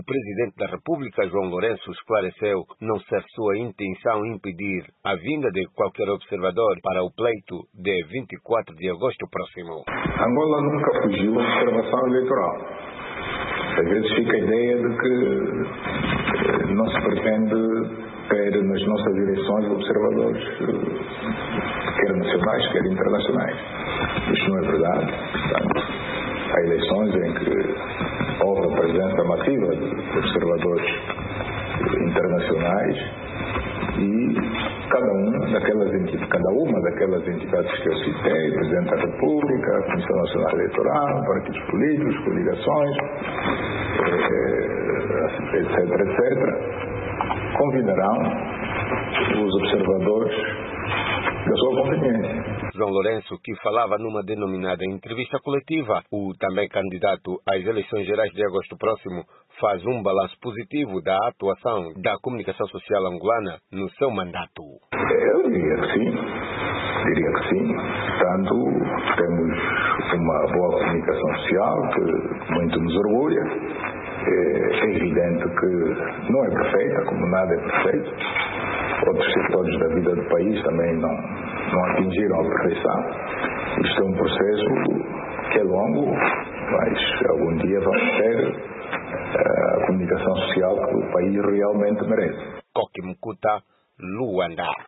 O Presidente da República, João Lourenço, esclareceu não ser sua intenção impedir a vinda de qualquer observador para o pleito de 24 de agosto próximo. Angola nunca fugiu à observação eleitoral. Às vezes fica a ideia de que não se pretende ter nas nossas eleições observadores, quer nacionais, quer internacionais. Isto não é verdade. Portanto, há eleições em que houve a presença massiva de observadores internacionais e cada uma daquelas entidades que eu citei, o Presidente da República, a Comissão Nacional Eleitoral, partidos políticos, coligações, etc., convidarão os observadores da sua conveniência. João Lourenço, que falava numa denominada entrevista coletiva, o também candidato às eleições gerais de agosto próximo, faz um balanço positivo da atuação da comunicação social angolana no seu mandato. Eu diria que sim. Portanto, temos uma boa comunicação social que muito nos orgulha. É evidente que não é perfeita, como nada é perfeito. Outros setores da vida do país também não atingiram a perfeição. Isto é um processo que é longo, mas algum dia vamos ter a comunicação social que o país realmente merece. Coque Mukuta, Luanda.